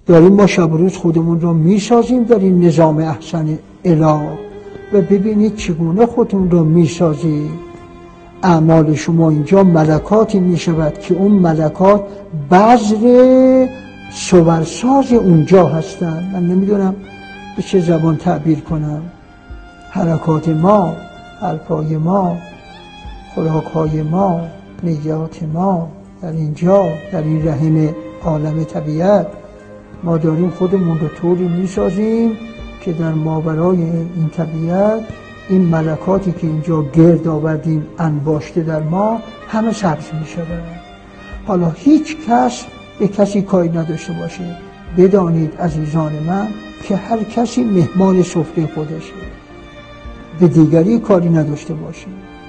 داریم ما شب و روز خودمون رو میسازیم در این نظام احسن اله و ببینید چگونه خودمون رو میسازید. اعمال شما اینجا ملکاتی میشود که اون ملکات بذر صورساز اونجا هستند. من نمیدونم به چه زبان تعبیر کنم. حرکات ما، حرفای ما، خوراکهای ما، نیات ما در اینجا، در این رحم عالم طبیعت، ما داریم خودمون رو طوری میسازیم که در ماورای این طبیعت این ملکاتی که اینجا گرد آوردیم انباشته در ما همه سبز می شود. حالا هیچ کس به کسی کاری نداشته باشه. بدانید عزیزان من که هر کسی مهمان سفره خودشه، به دیگری کاری نداشته باشه.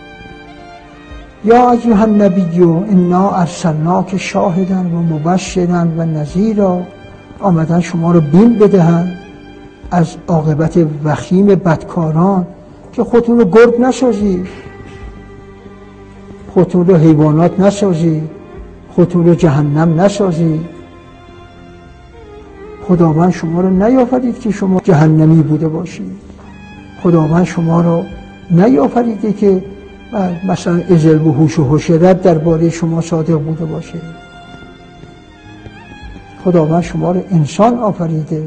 یا ایها النبی انا ارسلناک شاهدا و مبشرا و نذیرا، آمدن شما رو بین بدهند از عاقبت وخیم بدکاران که خودتون رو گرگ نسازید، خودتون رو حیوانات نسازید، خودتون رو جهنم نسازید. خداوند شما رو نیافرید که شما جهنمی بوده باشید. خداوند شما رو نیافریده که مثلا ازل و هوش و حشرت درباره شما صادق بوده باشه. خداوند شما رو انسان آفریده،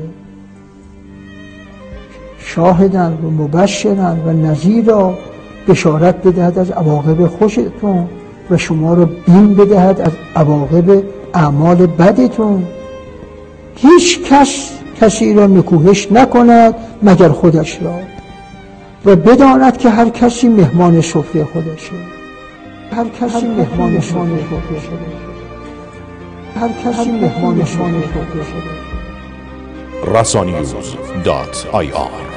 شاهدن و مبشرن و نذیرا، بشارت بدهد از عواقب خوشتون و شما رو بین بدهد از عواقب اعمال بدتون. هیچ کس کسی را نکوهش نکند مگر خودش را و بداند که هر کسی مهمان سفره خودشه. هر کسی مهمان سفره خودشه. هر کسی مهمان سفره خودشه. rasaninews.ir